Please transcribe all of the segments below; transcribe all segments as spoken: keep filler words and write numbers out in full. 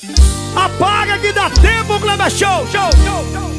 Apaga que dá tempo, Kleber. Show, show, show, show.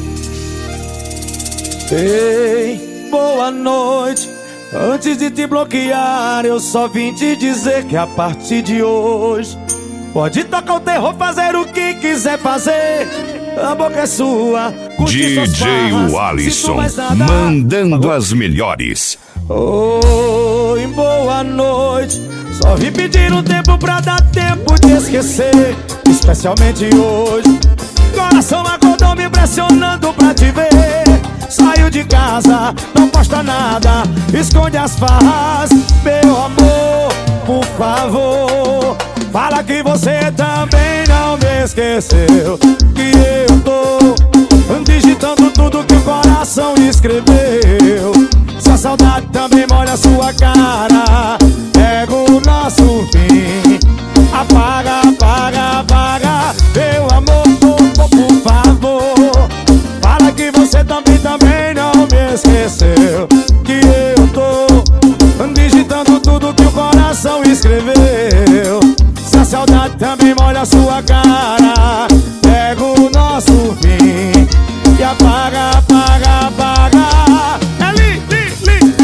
Ei, boa noite. Antes de te bloquear, eu só vim te dizer que a partir de hoje pode tocar o terror, fazer o que quiser fazer. A boca é sua. D J Alisson, mandando as melhores. Oi, boa noite. Só vim pedir um tempo pra dar tempo de esquecer, especialmente hoje. Coração acordou me pressionando pra te ver. Saiu de casa, não posta nada, esconde as farras. Meu amor, por favor, fala que você também não me esqueceu. Que eu tô digitando tudo que o coração escreveu. Se a saudade também molha a sua cara, pega o nosso fim. Apaga, apaga, apaga. Meu amor, por, por favor, fala que você também, também não me esqueceu. Que eu tô digitando tudo que o coração escreveu. Se a saudade também molha a sua cara, pega o nosso fim e apaga, apaga, apaga. É li, li, li.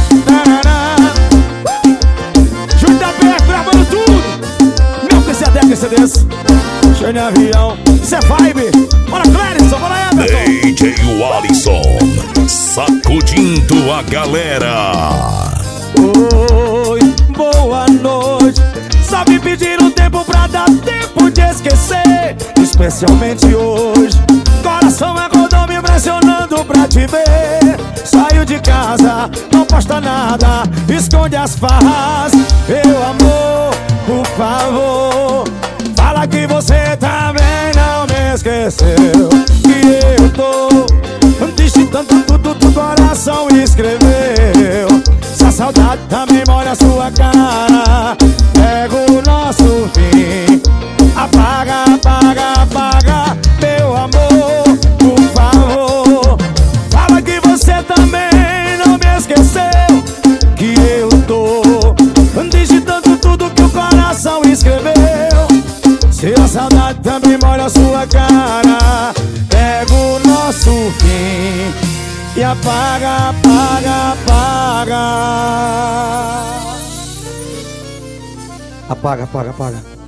Júlio da P F gravando tudo. Meu P C D, P C Ds. Cheio de avião, isso é vibe. Bora, Clérison, bora, Everton. D J Alisson, sacudindo a galera. Oi, boa noite. Só vim pedir um tempo pra dar tempo de esquecer, especialmente hoje. Coração acordou me pressionando pra te ver. Saiu de casa, não posta nada, esconde as farras. Meu amor, por favor, fala que você também não me esqueceu. Que eu tô digitando tudo que o coração escreveu. Se a saudade também molha a sua cara, pega o nosso fim. Apaga, apaga, apaga. Meu amor, por favor, fala que você também não me esqueceu. Que eu tô digitando tudo que o coração escreveu. Se a saudade também molha a sua cara, pega o nosso fim e apaga, apaga, apaga. Apaga, apaga, apaga.